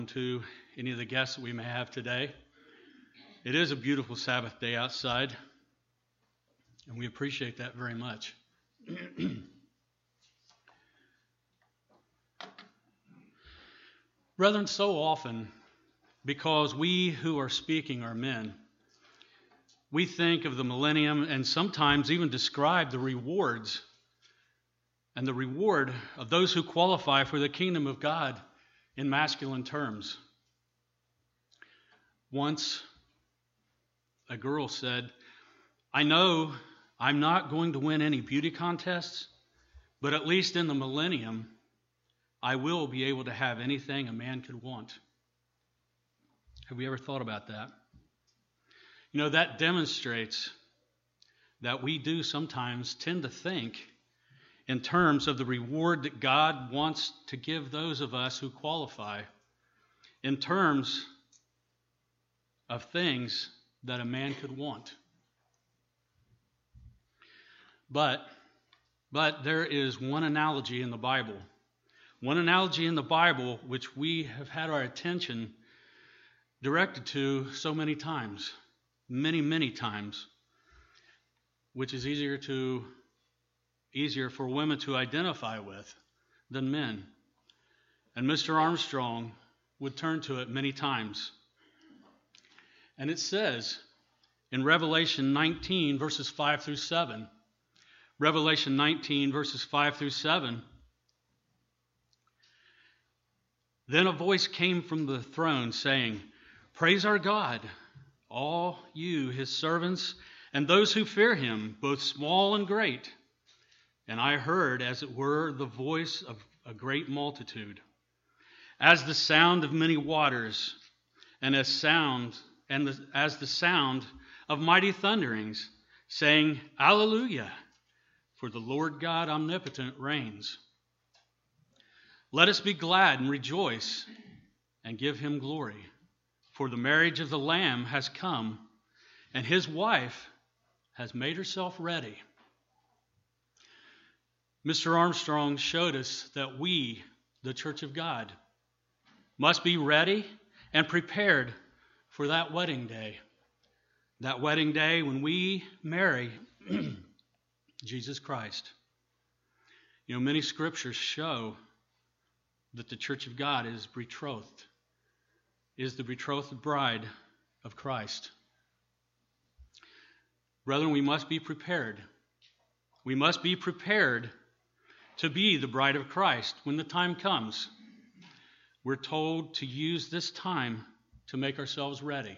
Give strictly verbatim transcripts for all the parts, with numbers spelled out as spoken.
To any of the guests that we may have today. It is a beautiful Sabbath day outside, and we appreciate that very much. Brethren, so often, because we who are speaking are men, we think of the millennium and sometimes even describe the rewards and the reward of those who qualify for the kingdom of God in masculine terms. Once, a girl said, I know I'm not going to win any beauty contests, but at least in the millennium, I will be able to have anything a man could want. Have we ever thought about that? You know, that demonstrates that we do sometimes tend to think in terms of the reward that God wants to give those of us who qualify, in terms of things that a man could want. But, but there is one analogy in the Bible, one analogy in the Bible which we have had our attention directed to so many times, many, many times, which is easier to easier for women to identify with than men. And Mister Armstrong would turn to it many times. And it says in Revelation nineteen, verses five through seven, Revelation nineteen, verses five through seven, then a voice came from the throne saying, Praise our God, all you, his servants, and those who fear him, both small and great. And I heard, as it were, the voice of a great multitude, as the sound of many waters, and as sound and the, as the sound of mighty thunderings, saying, Alleluia, for the Lord God omnipotent reigns. Let us be glad and rejoice and give him glory, for the marriage of the Lamb has come, and his wife has made herself ready. Mister Armstrong showed us that we, the Church of God, must be ready and prepared for that wedding day. That wedding day when we marry Jesus Christ. You know, many scriptures show that the Church of God is betrothed, is the betrothed bride of Christ. Brethren, we must be prepared. We must be prepared to be the bride of Christ when the time comes. We're told to use this time to make ourselves ready.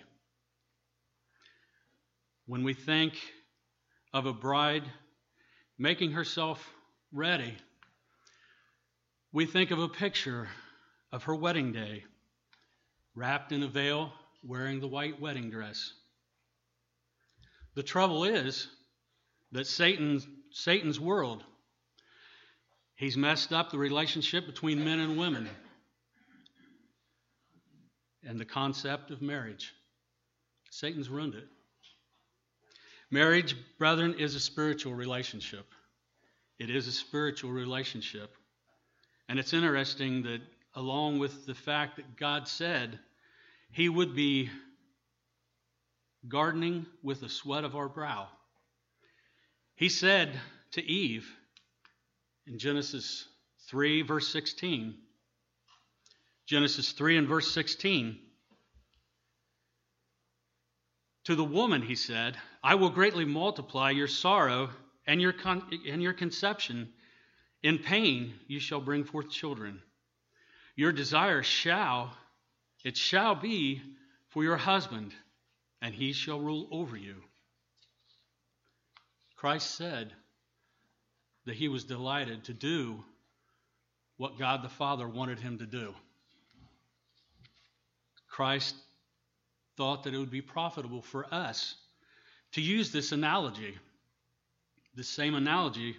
When we think of a bride making herself ready, we think of a picture of her wedding day, wrapped in a veil, wearing the white wedding dress. The trouble is that Satan, Satan's world, he's messed up the relationship between men and women and the concept of marriage. Satan's ruined it. Marriage, brethren, is a spiritual relationship. It is a spiritual relationship. And it's interesting that along with the fact that God said he would be gardening with the sweat of our brow, he said to Eve, in Genesis three, verse sixteen. Genesis three and verse sixteen. To the woman, he said, I will greatly multiply your sorrow and your con- and your conception. In pain you shall bring forth children. Your desire shall, it shall be for your husband, and he shall rule over you. Christ said that he was delighted to do what God the Father wanted him to do. Christ thought that it would be profitable for us to use this analogy, the same analogy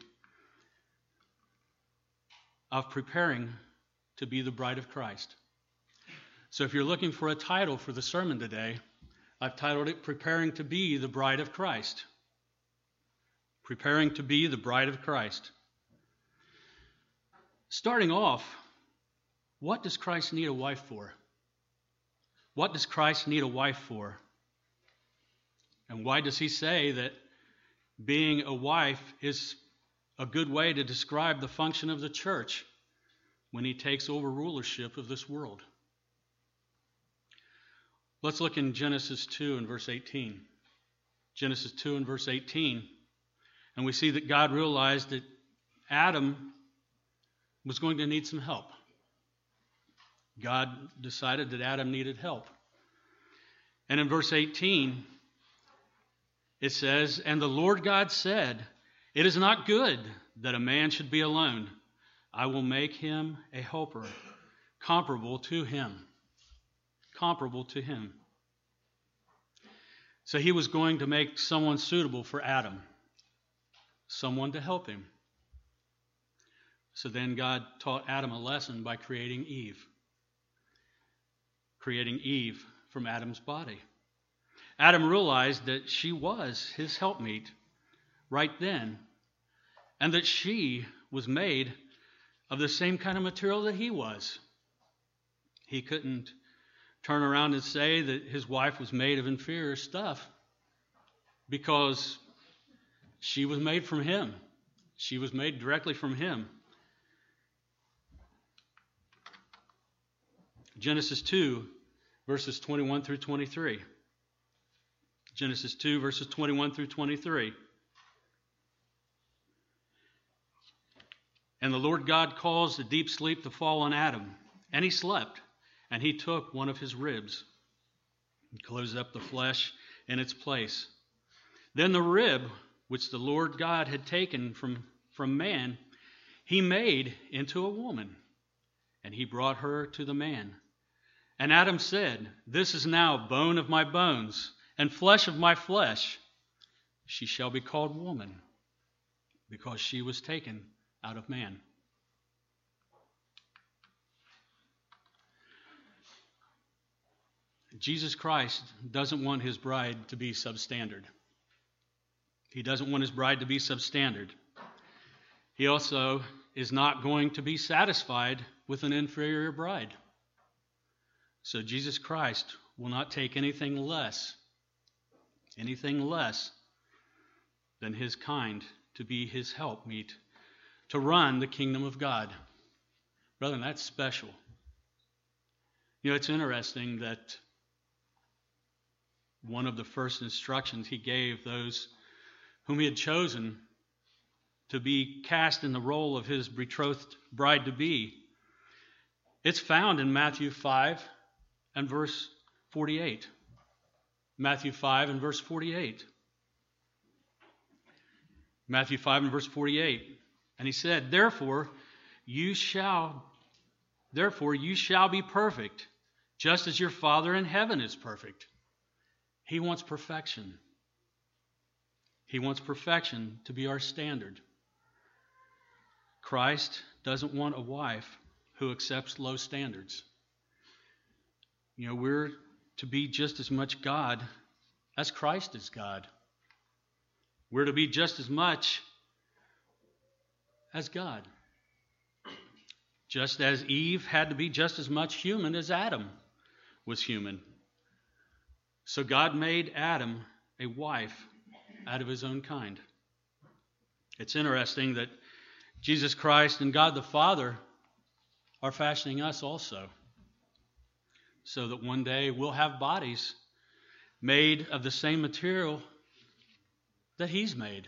of preparing to be the bride of Christ. So if you're looking for a title for the sermon today, I've titled it, Preparing to be the Bride of Christ. Preparing to be the bride of Christ. Starting off, what does Christ need a wife for? What does Christ need a wife for? And why does he say that being a wife is a good way to describe the function of the church when he takes over rulership of this world? Let's look in Genesis two and verse eighteen. Genesis two and verse eighteen. And we see that God realized that Adam was going to need some help. God decided that Adam needed help. And in verse eighteen, it says, "And the Lord God said, it is not good that a man should be alone. I will make him a helper, comparable to him." Comparable to him. So he was going to make someone suitable for Adam. Someone to help him. So then God taught Adam a lesson by creating Eve. Creating Eve from Adam's body. Adam realized that she was his helpmeet right then, and that she was made of the same kind of material that he was. He couldn't turn around and say that his wife was made of inferior stuff, because she was made from him. She was made directly from him. Genesis two, verses twenty-one through twenty-three. Genesis two, verses twenty-one through twenty-three. "And the Lord God caused a deep sleep to fall on Adam, and he slept. And he took one of his ribs and closed up the flesh in its place. Then the rib, which the Lord God had taken from, from man, he made into a woman, and he brought her to the man. And Adam said, This is now bone of my bones, and flesh of my flesh. She shall be called woman, because she was taken out of man." Jesus Christ doesn't want his bride to be substandard. He doesn't want his bride to be substandard. He also is not going to be satisfied with an inferior bride. So Jesus Christ will not take anything less, anything less than his kind to be his helpmeet, to run the kingdom of God. Brethren, that's special. You know, it's interesting that one of the first instructions he gave those whom he had chosen to be cast in the role of his betrothed bride-to-be, it's found in Matthew five and verse forty-eight. Matthew five and verse forty-eight. Matthew five and verse forty-eight. "And he said, Therefore you shall, therefore you shall be perfect, just as your Father in heaven is perfect." He wants perfection. He wants perfection to be our standard. Christ doesn't want a wife who accepts low standards. You know, we're to be just as much God as Christ is God. We're to be just as much as God. Just as Eve had to be just as much human as Adam was human. So God made Adam a wife out of his own kind. It's interesting that Jesus Christ and God the Father are fashioning us also, so that one day we'll have bodies made of the same material that he's made.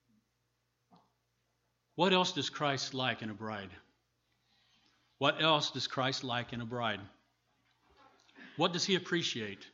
What else does Christ like in a bride? What else does Christ like in a bride? What does he appreciate?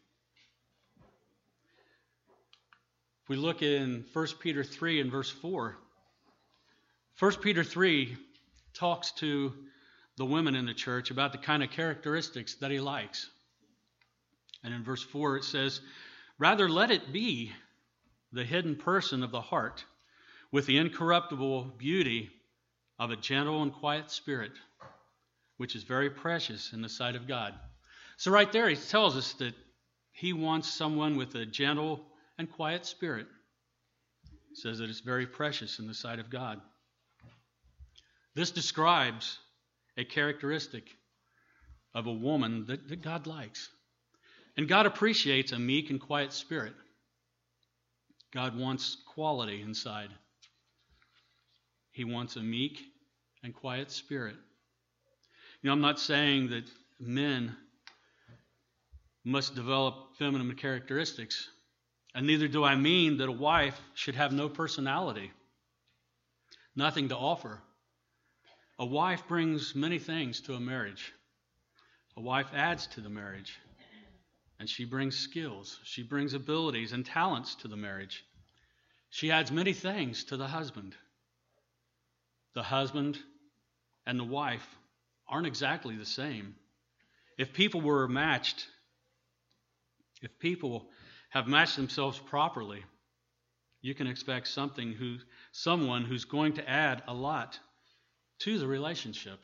We look in First Peter three and verse four. First Peter three talks to the women in the church about the kind of characteristics that he likes. And in verse four it says, "Rather let it be the hidden person of the heart, with the incorruptible beauty of a gentle and quiet spirit, which is very precious in the sight of God." So right there he tells us that he wants someone with a gentle and quiet spirit. He says that it's very precious in the sight of God. This describes a characteristic of a woman that, that God likes. And God appreciates a meek and quiet spirit. God wants quality inside. He wants a meek and quiet spirit. You know, I'm not saying that men must develop feminine characteristics, and neither do I mean that a wife should have no personality, nothing to offer. A wife brings many things to a marriage. A wife adds to the marriage, and she brings skills, she brings abilities and talents to the marriage. She adds many things to the husband. The husband and the wife aren't exactly the same. If people were matched, if people have matched themselves properly, you can expect something who, someone who's going to add a lot to the relationship.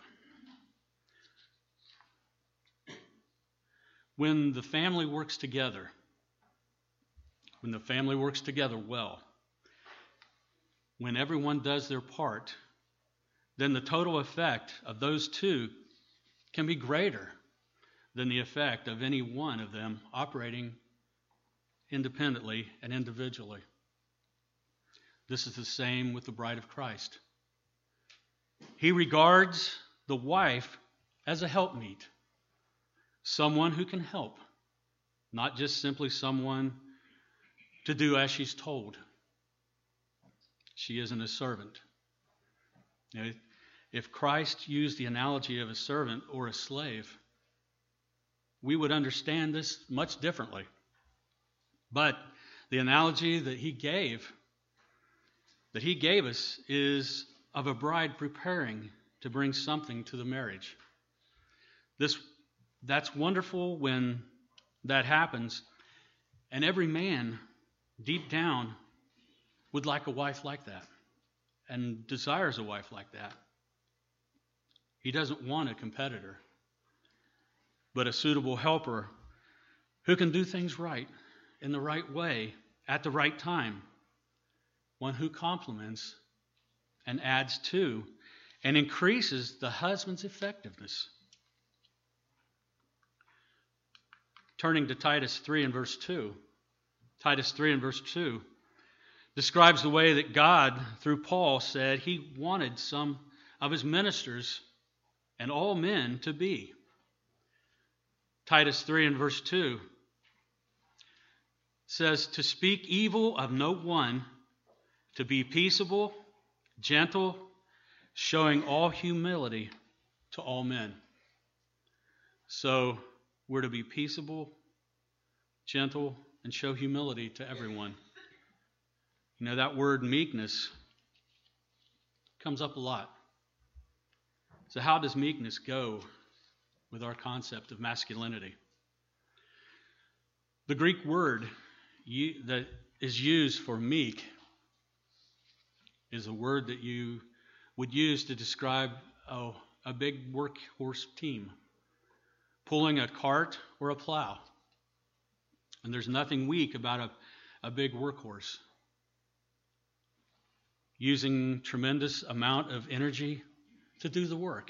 When the family works together, when the family works together well, when everyone does their part, then the total effect of those two can be greater than the effect of any one of them operating independently and individually. This is the same with the bride of Christ. He regards the wife as a helpmeet, someone who can help, not just simply someone to do as she's told. She isn't a servant. You know, if Christ used the analogy of a servant or a slave, we would understand this much differently. But the analogy that he gave, that he gave us is of a bride preparing to bring something to the marriage. This, that's wonderful when that happens, and every man deep down would like a wife like that and desires a wife like that. He doesn't want a competitor, but a suitable helper who can do things right, in the right way, at the right time. One who complements and adds to and increases the husband's effectiveness. Turning to Titus three and verse two. Titus three and verse two describes the way that God, through Paul, said he wanted some of his ministers and all men to be. Titus three and verse two says, to speak evil of no one, to be peaceable, gentle, showing all humility to all men. So we're to be peaceable, gentle, and show humility to everyone. You know, that word meekness comes up a lot. So how does meekness go with our concept of masculinity? The Greek word that is used for meek is a word that you would use to describe oh, a big workhorse team pulling a cart or a plow. And there's nothing weak about a, a big workhorse. Using tremendous amount of energy to do the work.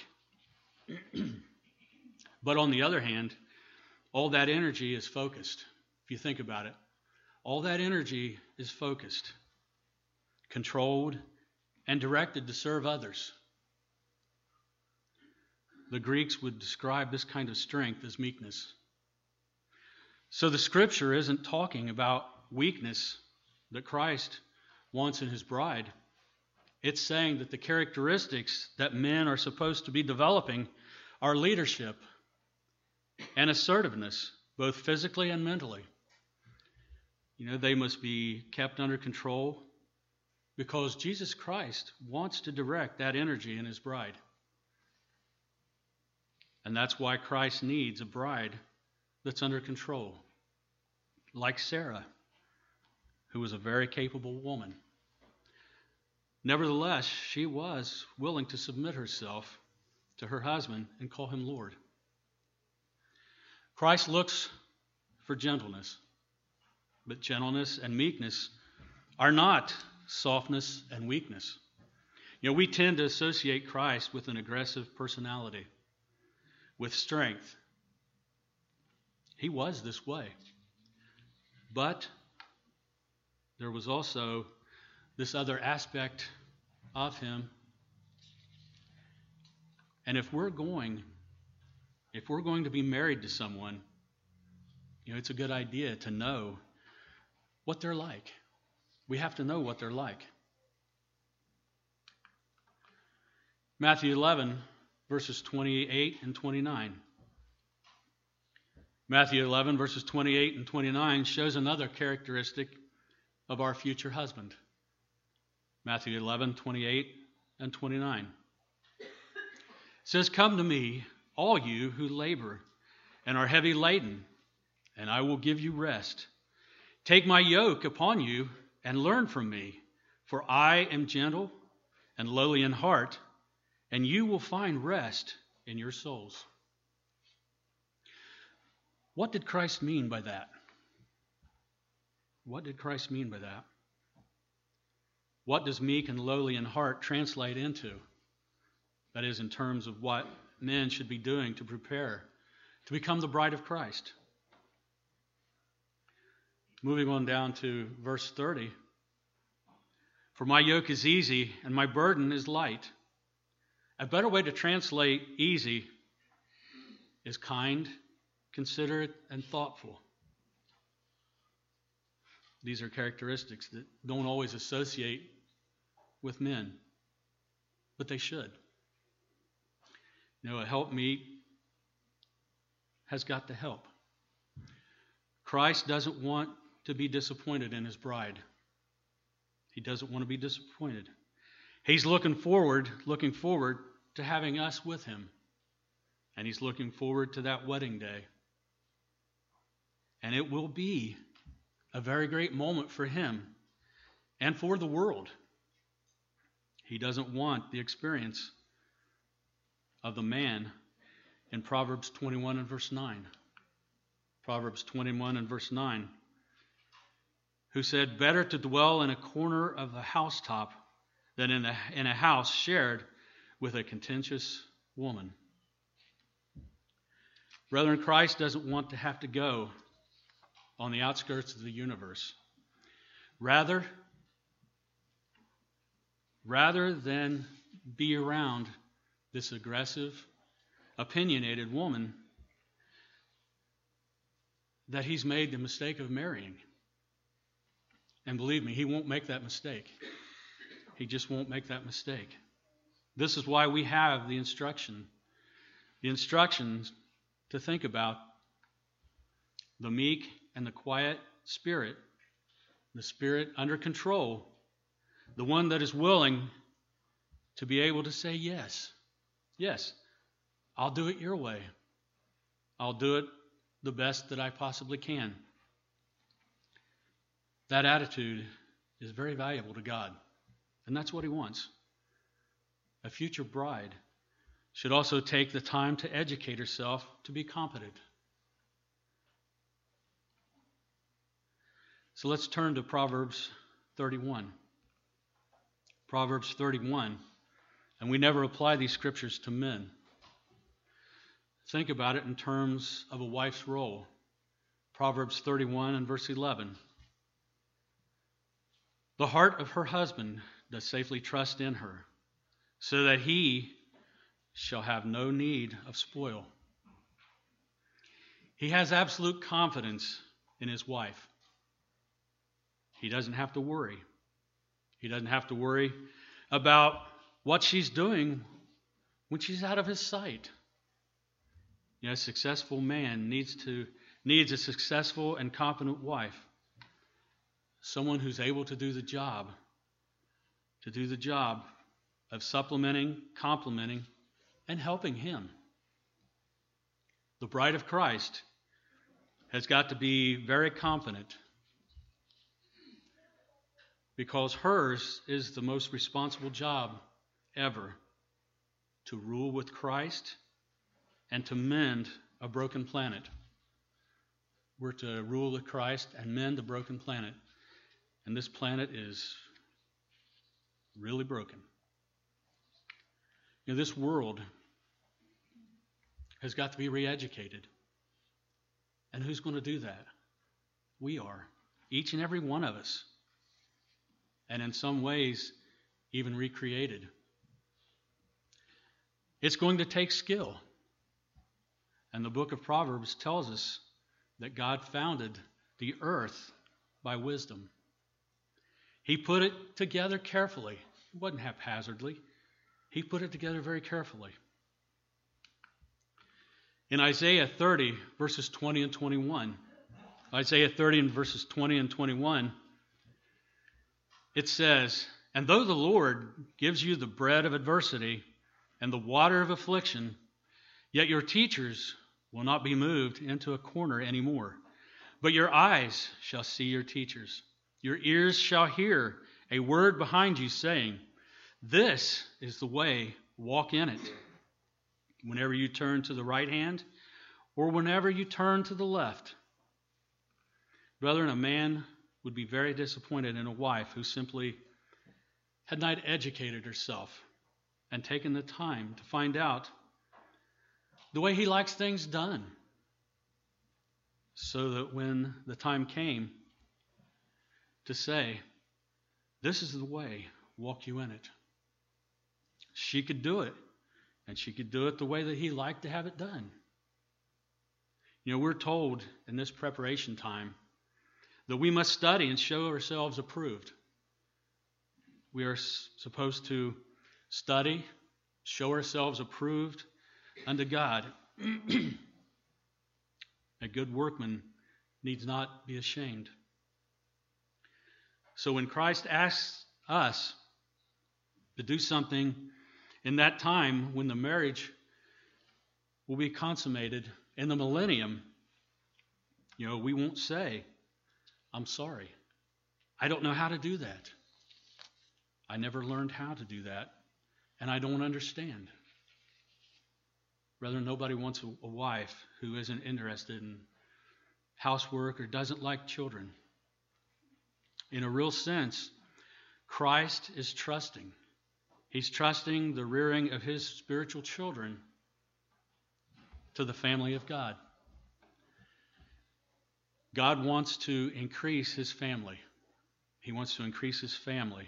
But on the other hand, all that energy is focused. If you think about it, all that energy is focused, controlled, and directed to serve others. The Greeks would describe this kind of strength as meekness. So the scripture isn't talking about weakness that Christ wants in his bride. It's saying that the characteristics that men are supposed to be developing are leadership and assertiveness, both physically and mentally. You know, they must be kept under control because Jesus Christ wants to direct that energy in his bride. And that's why Christ needs a bride that's under control, like Sarah, who was a very capable woman. Nevertheless, she was willing to submit herself to her husband and call him Lord. Christ looks for gentleness, but gentleness and meekness are not softness and weakness. You know, we tend to associate Christ with an aggressive personality, with strength. He was this way. But there was also this other aspect of him. And if we're going, if we're going to be married to someone, you know, it's a good idea to know what they're like. We have to know what they're like. Matthew eleven, verses twenty-eight and twenty-nine. Matthew eleven, verses twenty-eight and twenty-nine shows another characteristic of our future husband. Matthew eleven, twenty-eight and twenty-nine. It says, "Come to me, all you who labor and are heavy laden, and I will give you rest. Take my yoke upon you and learn from me, for I am gentle and lowly in heart, and you will find rest in your souls." What did Christ mean by that? What did Christ mean by that? What does meek and lowly in heart translate into? That is, in terms of what men should be doing to prepare to become the bride of Christ. Moving on down to verse thirty. "For my yoke is easy and my burden is light." A better way to translate easy is kind, considerate, and thoughtful. These are characteristics that don't always associate with men, but they should. You know, a helpmeet has got to help. Christ doesn't want to be disappointed in his bride. He doesn't want to be disappointed. He's looking forward, looking forward to having us with him. And he's looking forward to that wedding day. And it will be a very great moment for him and for the world. He doesn't want the experience of the man in Proverbs twenty-one and verse nine. Proverbs twenty-one and verse nine. Who said, "Better to dwell in a corner of a housetop than in a, in a house shared with a contentious woman." Brethren, Christ doesn't want to have to go on the outskirts of the universe. Rather, rather than be around this aggressive, opinionated woman that he's made the mistake of marrying. And believe me, he won't make that mistake. He just won't make that mistake. This is why we have the instruction. The instructions to think about the meek and the quiet spirit, the spirit under control, the one that is willing to be able to say yes. Yes, I'll do it your way. I'll do it the best that I possibly can. That attitude is very valuable to God, and that's what he wants. A future bride should also take the time to educate herself to be competent. So let's turn to Proverbs thirty-one. Proverbs thirty-one. And we never apply these scriptures to men. Think about it in terms of a wife's role. Proverbs thirty-one and verse eleven. The heart of her husband does safely trust in her, so that he shall have no need of spoil. He has absolute confidence in his wife. He doesn't have to worry. He doesn't have to worry about what she's doing when she's out of his sight. You know, a successful man needs to needs a successful and competent wife. Someone who's able to do the job, to do the job of supplementing, complementing, and helping him. The bride of Christ has got to be very confident, because hers is the most responsible job ever, to rule with Christ and to mend a broken planet. We're to rule with Christ and mend a broken planet. And this planet is really broken. You know, this world has got to be re-educated. And who's going to do that? We are. Each and every one of us. And in some ways, even recreated. It's going to take skill. And the book of Proverbs tells us that God founded the earth by wisdom. He put it together carefully. It wasn't haphazardly. He put it together very carefully. In Isaiah thirty, verses twenty and twenty-one, Isaiah thirty and verses twenty and twenty-one, it says, "And though the Lord gives you the bread of adversity and the water of affliction, yet your teachers will not be moved into a corner anymore. But your eyes shall see your teachers. Your ears shall hear a word behind you saying, 'This is the way, walk in it.' Whenever you turn to the right hand, or whenever you turn to the left." Brethren, a man would be very disappointed in a wife who simply had not educated herself and taken the time to find out the way he likes things done, so that when the time came to say, "This is the way, walk you in it," she could do it, and she could do it the way that he liked to have it done. You know, we're told in this preparation time that we must study and show ourselves approved. We are supposed to study, show ourselves approved unto God. A good workman needs not be ashamed. So when Christ asks us to do something in that time when the marriage will be consummated in the millennium, you know, we won't say, "I'm sorry, I don't know how to do that. I never learned how to do that, and I don't understand." Rather, nobody wants a, a wife who isn't interested in housework or doesn't like children. In a real sense, Christ is trusting. He's trusting the rearing of his spiritual children to the family of God. God wants to increase his family. He wants to increase his family.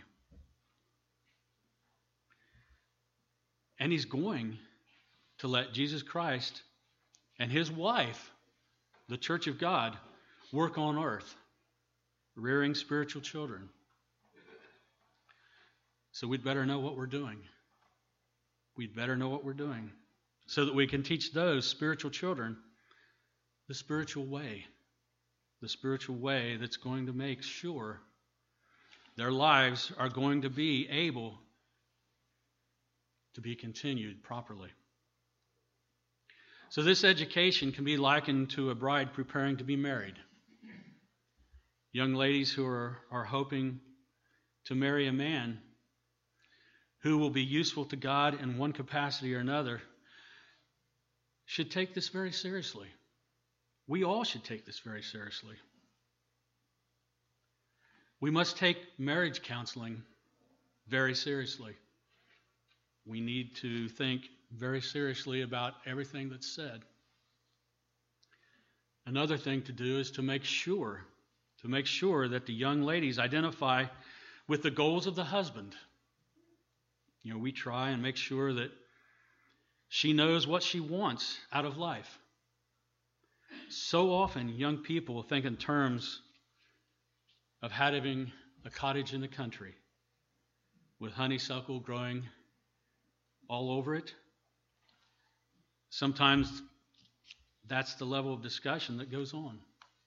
And he's going to let Jesus Christ and his wife, the church of God, work on earth, rearing spiritual children. So we'd better know what we're doing. We'd better know what we're doing so that we can teach those spiritual children the spiritual way, the spiritual way that's going to make sure their lives are going to be able to be continued properly. So this education can be likened to a bride preparing to be married. Young ladies who are, are hoping to marry a man who will be useful to God in one capacity or another should take this very seriously. We all should take this very seriously. We must take marriage counseling very seriously. We need to think very seriously about everything that's said. Another thing to do is to make sure, to make sure that the young ladies identify with the goals of the husband. You know, we try and make sure that she knows what she wants out of life. So often, young people think in terms of having a cottage in the country with honeysuckle growing all over it. Sometimes that's the level of discussion that goes on.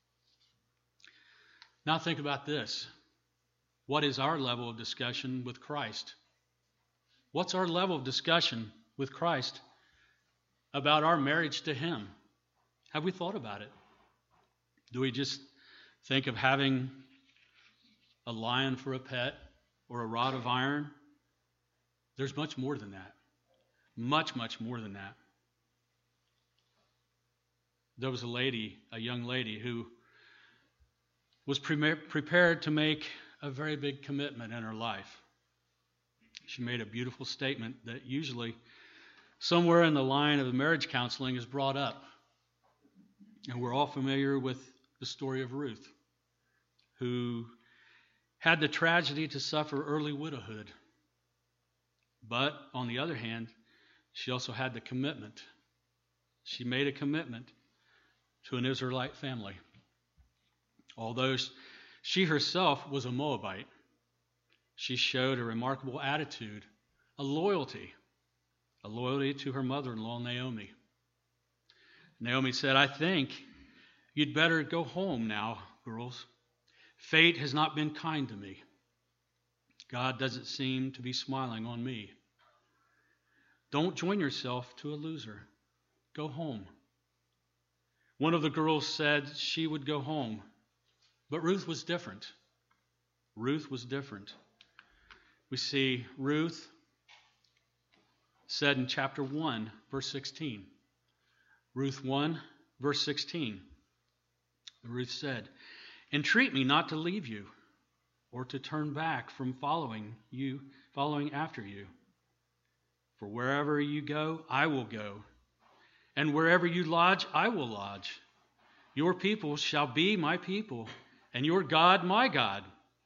Now think about this. What is our level of discussion with Christ? What's our level of discussion with Christ about our marriage to him? Have we thought about it? Do we just think of having a lion for a pet or a rod of iron? There's much more than that. Much, much more than that. There was a lady, a young lady, who was pre- prepared to make a very big commitment in her life. She made a beautiful statement that usually somewhere in the line of the marriage counseling is brought up. And we're all familiar with the story of Ruth, who had the tragedy to suffer early widowhood. But on the other hand, she also had the commitment. She made a commitment to an Israelite family. Although she herself was a Moabite, she showed a remarkable attitude, a loyalty, a loyalty to her mother-in-law, Naomi. Naomi said, "I think you'd better go home now, girls. Fate has not been kind to me. God doesn't seem to be smiling on me. Don't join yourself to a loser. Go home." One of the girls said she would go home, but Ruth was different. Ruth was different. We see Ruth said in chapter one, verse sixteen. Ruth one, verse sixteen. Ruth said, "Entreat me not to leave you, or to turn back from following you, following after you. For wherever you go, I will go, and wherever you lodge, I will lodge. Your people shall be my people, and your God my God."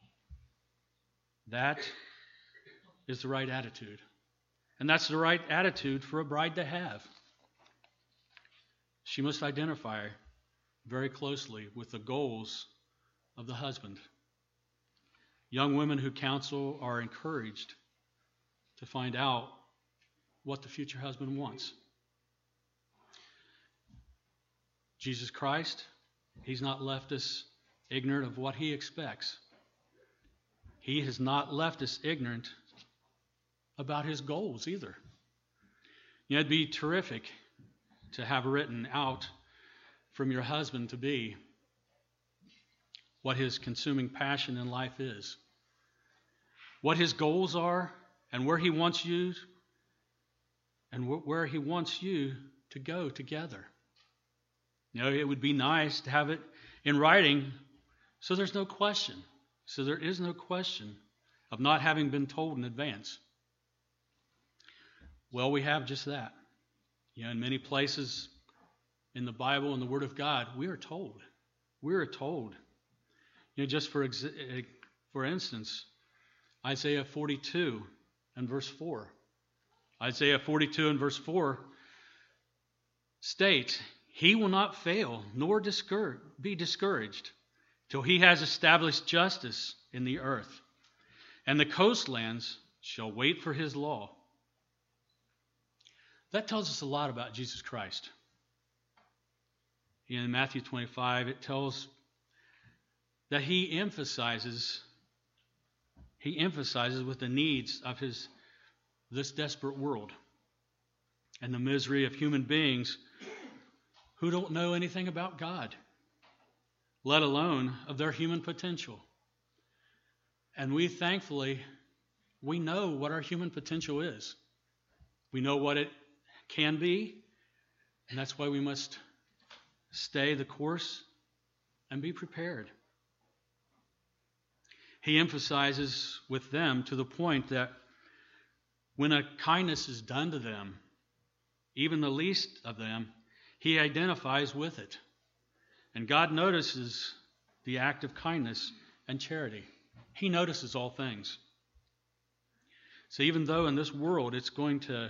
That is the right attitude. And that's the right attitude for a bride to have. She must identify very closely with the goals of the husband. Young women who counsel are encouraged to find out what the future husband wants. Jesus Christ, he's not left us ignorant of what he expects. He has not left us ignorant about his goals either. You know, it'd be terrific to have written out from your husband to be what his consuming passion in life is, what his goals are, and where he wants you and wh- where he wants you to go together. You know, it would be nice to have it in writing so there's no question. So there is no question of not having been told in advance. Well, we have just that. You know, in many places in the Bible and the Word of God, we are told. We are told. You know, just for ex- for instance, Isaiah forty-two and verse four. Isaiah forty-two and verse four states, "He will not fail nor discourage, be discouraged till he has established justice in the earth, and the coastlands shall wait for his law." That tells us a lot about Jesus Christ. In Matthew twenty-five, it tells that he emphasizes he emphasizes with the needs of his this desperate world and the misery of human beings who don't know anything about God, let alone of their human potential. And we thankfully, we know what our human potential is. We know what it can be, and that's why we must stay the course and be prepared. He emphasizes with them to the point that when a kindness is done to them, even the least of them, he identifies with it. And God notices the act of kindness and charity. He notices all things. So even though in this world it's going to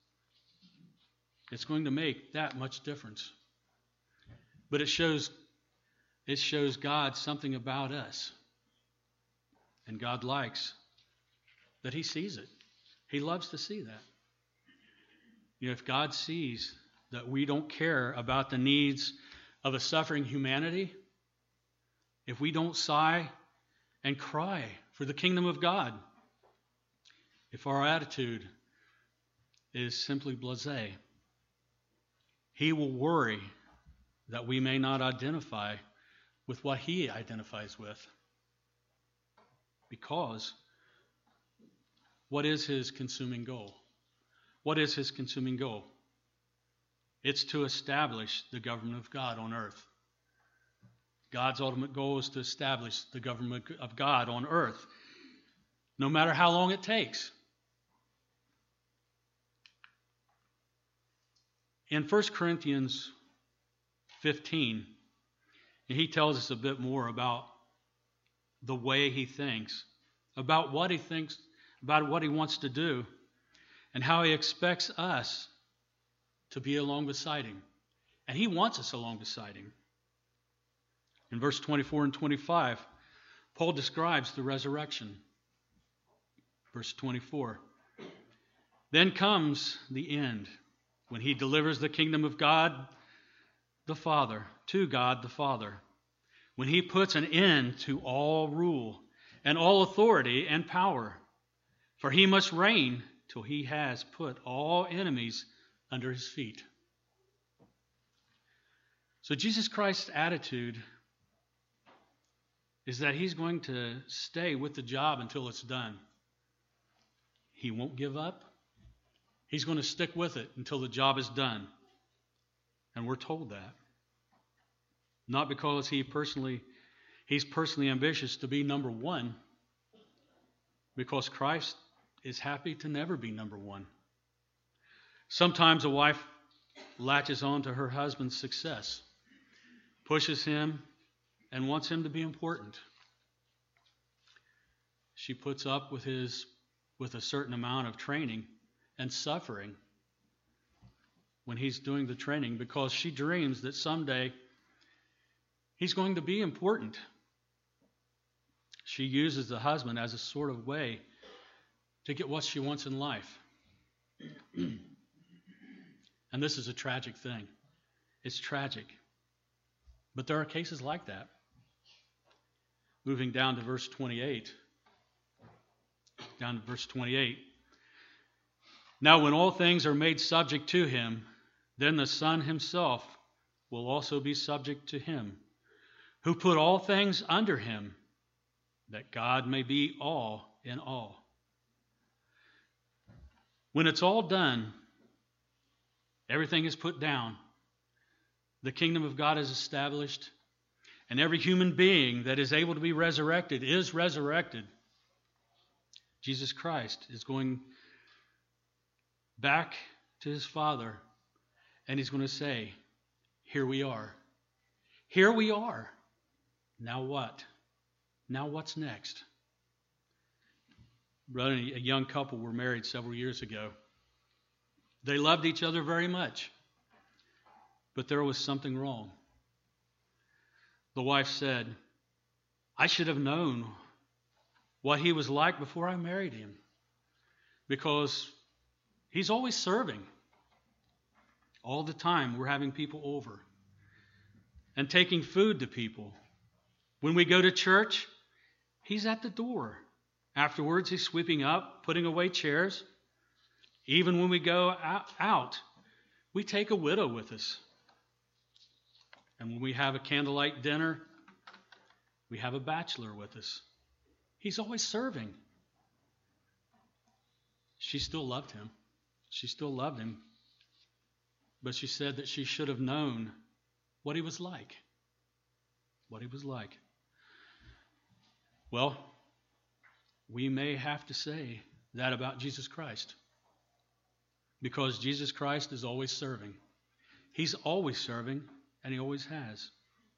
it's going to make that much difference, but it shows it shows God something about us. And God likes that he sees it. He loves to see that. You know, if God sees that we don't care about the needs of a suffering humanity, if we don't sigh and cry for the kingdom of God, if our attitude is simply blasé, he will worry that we may not identify with what he identifies with. Because what is his consuming goal? What is his consuming goal? It's to establish the government of God on earth. God's ultimate goal is to establish the government of God on earth, no matter how long it takes. In First Corinthians fifteen. And he tells us a bit more about the way he thinks, about what he thinks, about what he wants to do, and how he expects us to be along beside him. And he wants us along beside him. In verse twenty-four and twenty-five, Paul describes the resurrection. Verse twenty-four, then comes the end, when he delivers the kingdom of God the Father, to God the Father, when he puts an end to all rule and all authority and power, for he must reign till he has put all enemies under his feet. So Jesus Christ's attitude is that he's going to stay with the job until it's done. He won't give up. He's going to stick with it until the job is done. And we're told that. Not because he personally, he's personally ambitious to be number one, because Christ is happy to never be number one. Sometimes a wife latches on to her husband's success, pushes him, and wants him to be important. She puts up with his with a certain amount of training and suffering when he's doing the training, because she dreams that someday he's going to be important. She uses the husband as a sort of way to get what she wants in life. And this is a tragic thing. It's tragic. But there are cases like that. Moving down to verse twenty-eight. Down to verse twenty-eight. Now when all things are made subject to him, then the Son himself will also be subject to him, who put all things under him, that God may be all in all. When it's all done, everything is put down, the kingdom of God is established, and every human being that is able to be resurrected is resurrected. Jesus Christ is going back to his Father, and he's going to say, here we are. Here we are. Now what? Now what's next? Brother, a young couple were married several years ago. They loved each other very much, but there was something wrong. The wife said, I should have known what he was like before I married him, because he's always serving. All the time we're having people over and taking food to people. When we go to church, he's at the door. Afterwards, he's sweeping up, putting away chairs. Even when we go out, we take a widow with us. And when we have a candlelight dinner, we have a bachelor with us. He's always serving. She still loved him. She still loved him. But she said that she should have known what he was like. What he was like. Well, we may have to say that about Jesus Christ, because Jesus Christ is always serving. He's always serving, and he always has.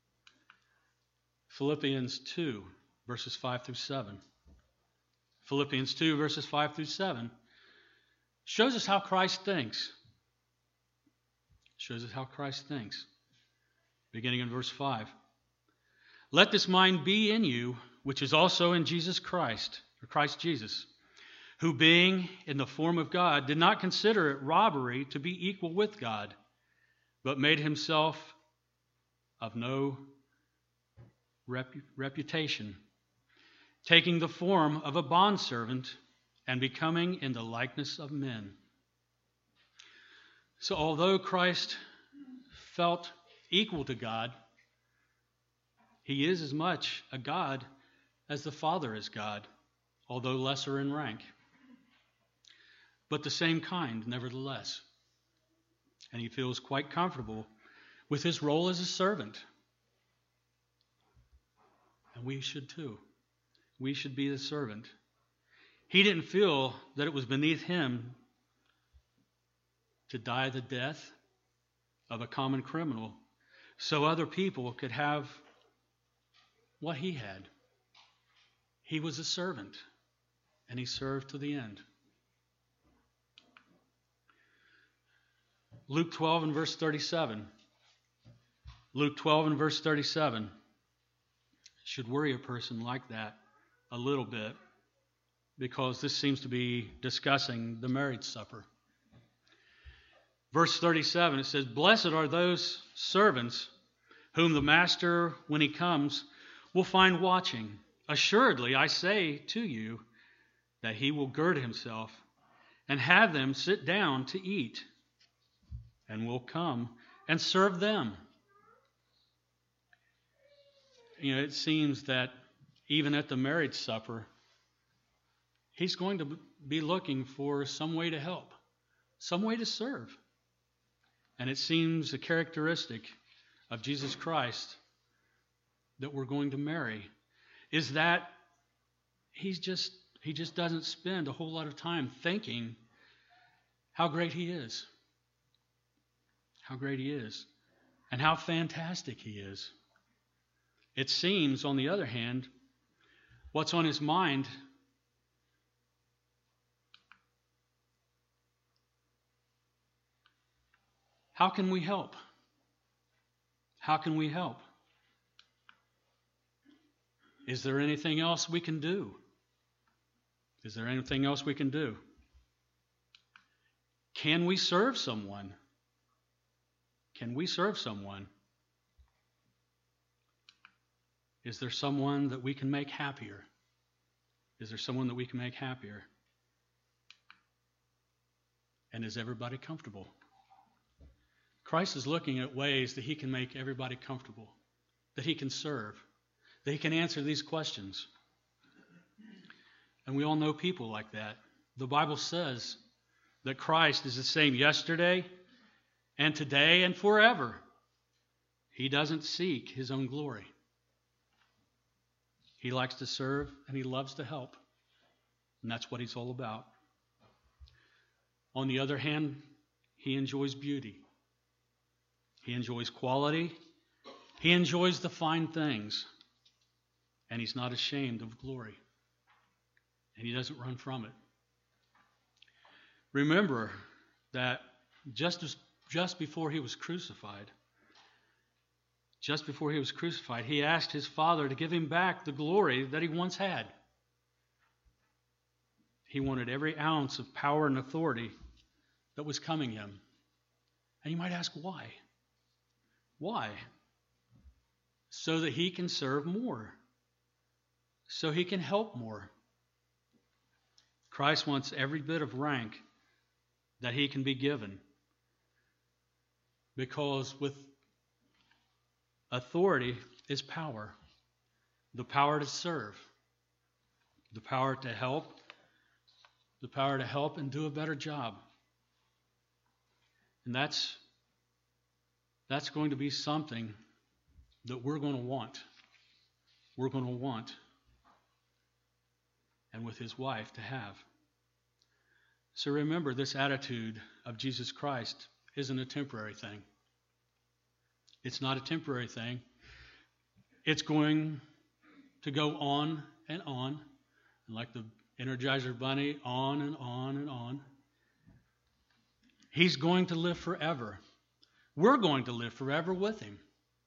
Philippians two, verses five through seven. Philippians two, verses five through seven shows us how Christ thinks. Shows us how Christ thinks. Beginning in verse five. Let this mind be in you, which is also in Jesus Christ, or Christ Jesus, who being in the form of God did not consider it robbery to be equal with God, but made himself of no repu- reputation, taking the form of a bondservant and becoming in the likeness of men. So although Christ felt equal to God, he is as much a God as the Father is God, although lesser in rank, but the same kind nevertheless. And he feels quite comfortable with his role as a servant. And we should too. We should be the servant. He didn't feel that it was beneath him to die the death of a common criminal so other people could have what he had. He was a servant, and he served to the end. Luke twelve and verse thirty-seven. Luke twelve and verse thirty-seven should worry a person like that a little bit, because this seems to be discussing the marriage supper. Verse thirty-seven, it says, "Blessed are those servants whom the master, when he comes, will find watching. Assuredly, I say to you that he will gird himself and have them sit down to eat, and will come and serve them." You know, it seems that even at the marriage supper, he's going to be looking for some way to help, some way to serve. And it seems a characteristic of Jesus Christ that we're going to marry is that he's just he just doesn't spend a whole lot of time thinking how great he is, how great he is, and how fantastic he is. It seems, on the other hand, what's on his mind how can we help? How can we help? Is there anything else we can do? Is there anything else we can do? Can we serve someone? Can we serve someone? Is there someone that we can make happier? Is there someone that we can make happier? And is everybody comfortable? Christ is looking at ways that he can make everybody comfortable, that he can serve, that he can answer these questions. And we all know people like that. The Bible says that Christ is the same yesterday and today and forever. He doesn't seek his own glory. He likes to serve and he loves to help. And that's what he's all about. On the other hand, he enjoys beauty. He enjoys quality. He enjoys the fine things. And he's not ashamed of glory. And he doesn't run from it. Remember that just as, just before he was crucified, just before he was crucified, he asked his Father to give him back the glory that he once had. He wanted every ounce of power and authority that was coming him. And you might ask, why? Why? So that he can serve more. So he can help more. Christ wants every bit of rank that he can be given. Because with authority is power. The power to serve. The power to help. The power to help and do a better job. And that's, that's going to be something that we're going to want. We're going to want. And with his wife to have. So remember, this attitude of Jesus Christ isn't a temporary thing. It's not a temporary thing. It's going to go on and on. And like the Energizer Bunny, on and on and on. He's going to live forever. We're going to live forever with him.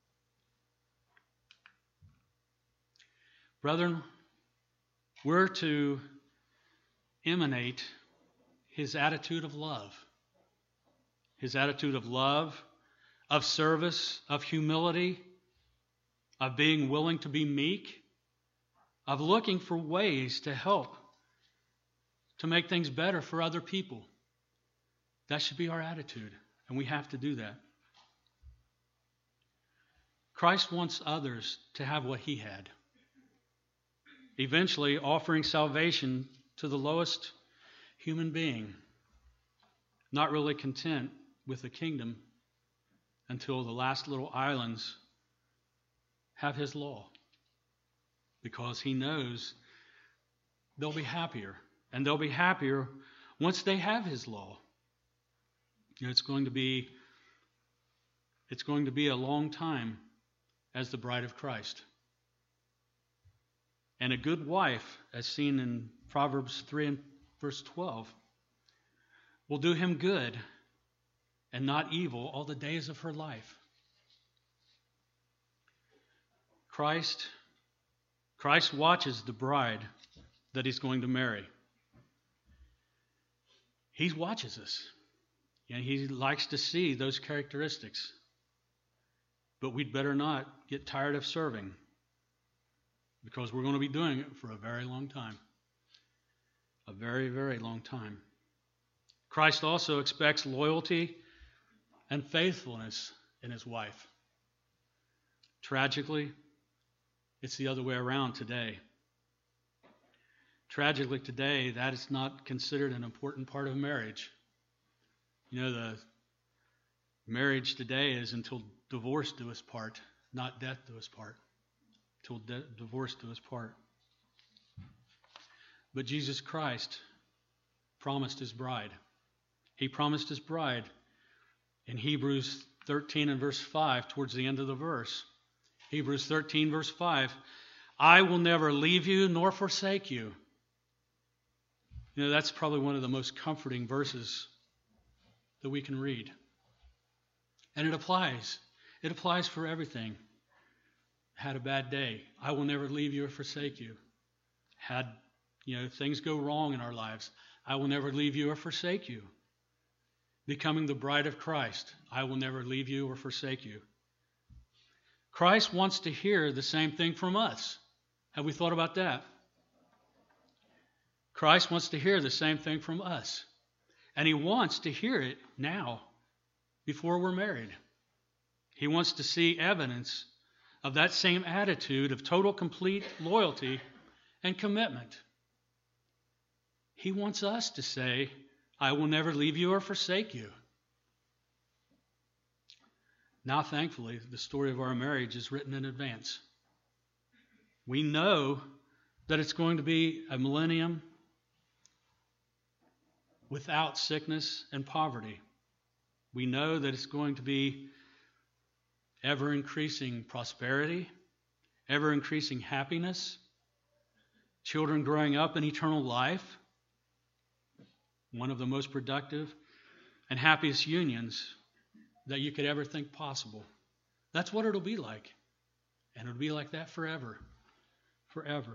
Brethren, we're to emanate his attitude of love. His attitude of love, of service, of humility, of being willing to be meek, of looking for ways to help, to make things better for other people. That should be our attitude, and we have to do that. Christ wants others to have what he had. Eventually offering salvation to the lowest human being, not really content with the kingdom until the last little islands have his law, because he knows they'll be happier, and they'll be happier once they have his law. You know, it's going to be It's going to be a long time as the bride of Christ. And a good wife, as seen in Proverbs three and verse twelve, will do him good and not evil all the days of her life. Christ, Christ watches the bride that he's going to marry. He watches us, and he likes to see those characteristics. But we'd better not get tired of serving, because we're going to be doing it for a very long time. A very, very long time. Christ also expects loyalty and faithfulness in his wife. Tragically, it's the other way around today. Tragically today, that is not considered an important part of marriage. You know, the marriage today is until divorce do us part, not death do us part. Till de- divorce do us part. But Jesus Christ promised his bride. He promised his bride in Hebrews thirteen and verse five, towards the end of the verse. Hebrews thirteen verse five, I will never leave you nor forsake you. You know, that's probably one of the most comforting verses that we can read. And it applies. It applies for everything. Had a bad day. I will never leave you or forsake you. Had, you know, things go wrong in our lives. I will never leave you or forsake you. Becoming the bride of Christ. I will never leave you or forsake you. Christ wants to hear the same thing from us. Have we thought about that? Christ wants to hear the same thing from us. And he wants to hear it now, before we're married. He wants to see evidence of that same attitude of total, complete loyalty and commitment. He wants us to say, I will never leave you or forsake you. Now, thankfully, the story of our marriage is written in advance. We know that it's going to be a millennium without sickness and poverty. We know that it's going to be ever-increasing prosperity, ever-increasing happiness, children growing up in eternal life, one of the most productive and happiest unions that you could ever think possible. That's what it'll be like. And it'll be like that forever. Forever.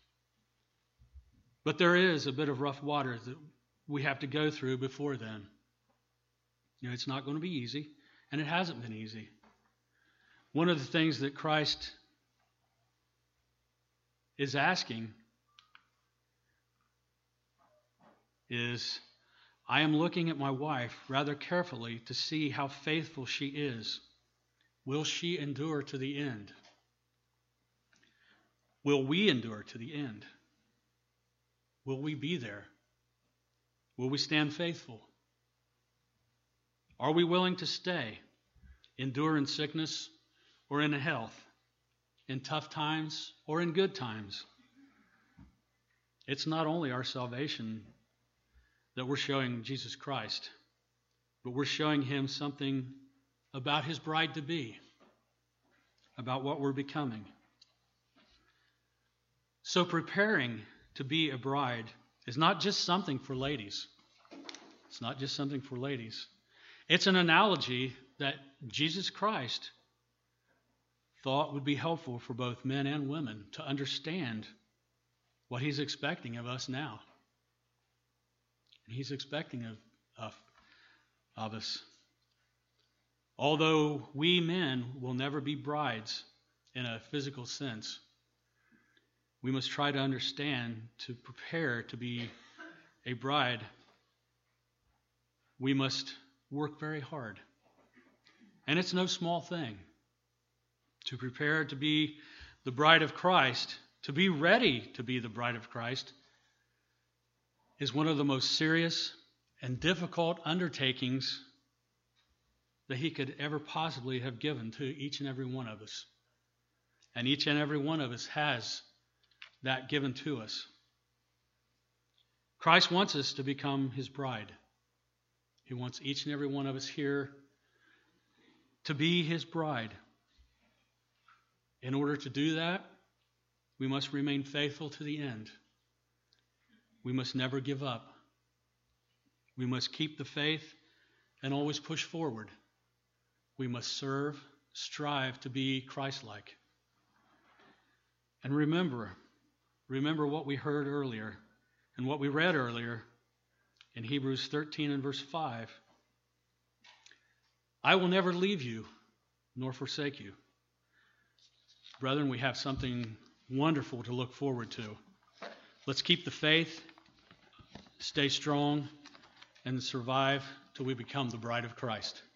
But there is a bit of rough water that we have to go through before then. You know, it's not going to be easy, and it hasn't been easy. One of the things that Christ is asking is, I am looking at my wife rather carefully to see how faithful she is. Will she endure to the end? Will we endure to the end? Will we be there? Will we stand faithful? Are we willing to stay, endure in sickness or in health, in tough times or in good times? It's not only our salvation that we're showing Jesus Christ, but we're showing him something about his bride to be, about what we're becoming. So preparing to be a bride is not just something for ladies. It's not just something for ladies. It's an analogy that Jesus Christ thought would be helpful for both men and women to understand what he's expecting of us now. And he's expecting of, of, of us. Although we men will never be brides in a physical sense, we must try to understand, to prepare to be a bride, we must work very hard. And it's no small thing. To prepare to be the bride of Christ, to be ready to be the bride of Christ, is one of the most serious and difficult undertakings that he could ever possibly have given to each and every one of us. And each and every one of us has that given to us. Christ wants us to become his bride. He wants each and every one of us here to be his bride. In order to do that, we must remain faithful to the end. We must never give up. We must keep the faith and always push forward. We must serve, strive to be Christ-like. And remember, remember what we heard earlier and what we read earlier in Hebrews thirteen and verse five. I will never leave you nor forsake you. Brethren, we have something wonderful to look forward to. Let's keep the faith, stay strong, and survive till we become the bride of Christ.